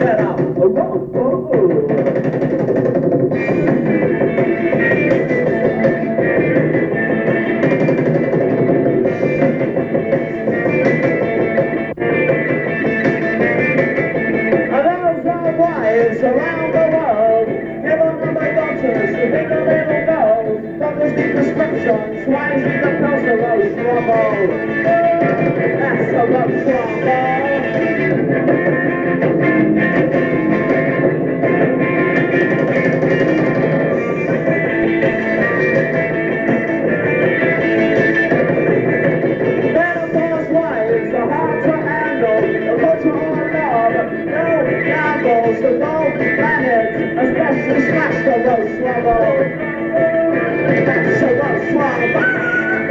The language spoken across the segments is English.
set up a rumble. Wives around the world, never number daughters, the bigger little girls, doctors need prescriptions, wives need the pills to roast trouble. That's a roast trouble. Menopause wives are hard to handle, the culture on love, no gambles, the gold planet, especially smash the roast trouble. That's a roast trouble.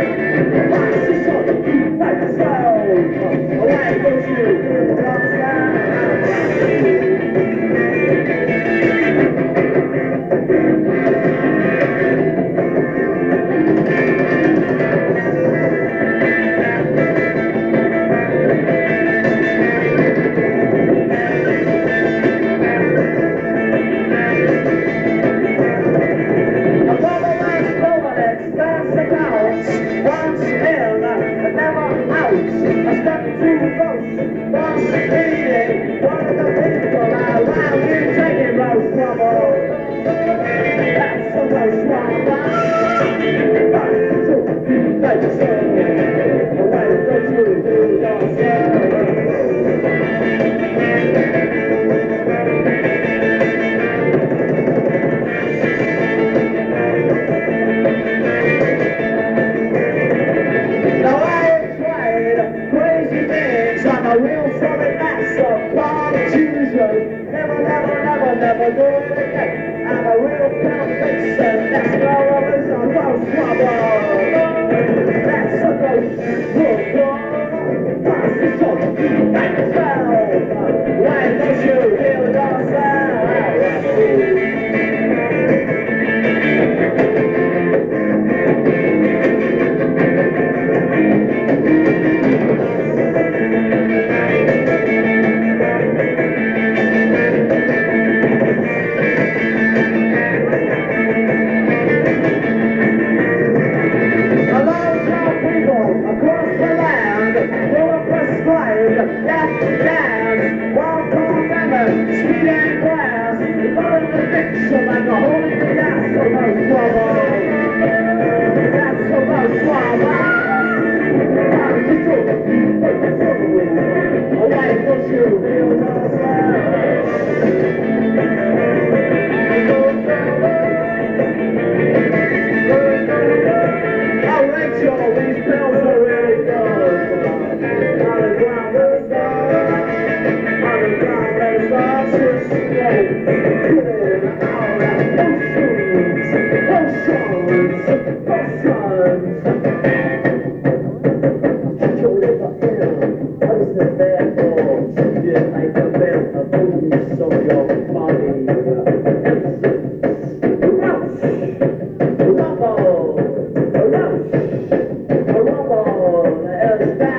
Never do it again. I'm a real conviction. That's always a roast trouble. That's a roast trouble. Position, like yourself. Why don't you heal yourself? Rumble,